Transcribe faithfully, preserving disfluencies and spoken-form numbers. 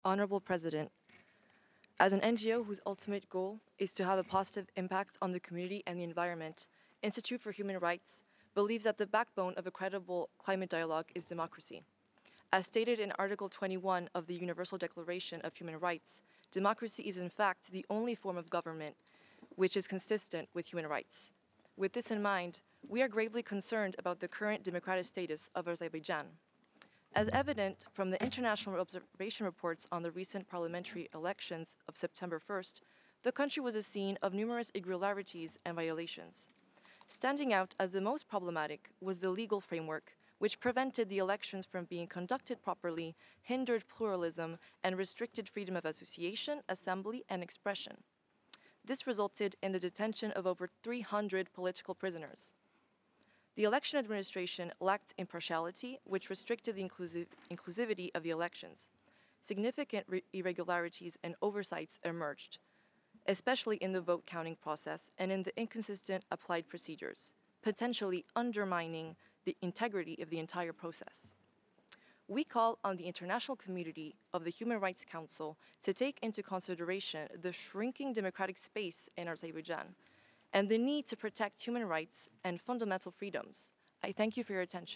Honorable President, as an N G O whose ultimate goal is to have a positive impact on the community and the environment, Institute for Human Rights believes that the backbone of a credible climate dialogue is democracy. As stated in Article twenty-one of the Universal Declaration of Human Rights, democracy is in fact the only form of government which is consistent with human rights. With this in mind, we are gravely concerned about the current democratic status of Azerbaijan. As evident from the international observation reports on the recent parliamentary elections of September first, the country was a scene of numerous irregularities and violations. Standing out as the most problematic was the legal framework, which prevented the elections from being conducted properly, hindered pluralism, and restricted freedom of association, assembly, and expression. This resulted in the detention of over three hundred political prisoners. The election administration lacked impartiality, which restricted the inclusive, inclusivity of the elections. Significant irregularities and oversights emerged, especially in the vote counting process and in the inconsistent applied procedures, potentially undermining the integrity of the entire process. We call on the international community of the Human Rights Council to take into consideration the shrinking democratic space in Azerbaijan and the need to protect human rights and fundamental freedoms. I thank you for your attention.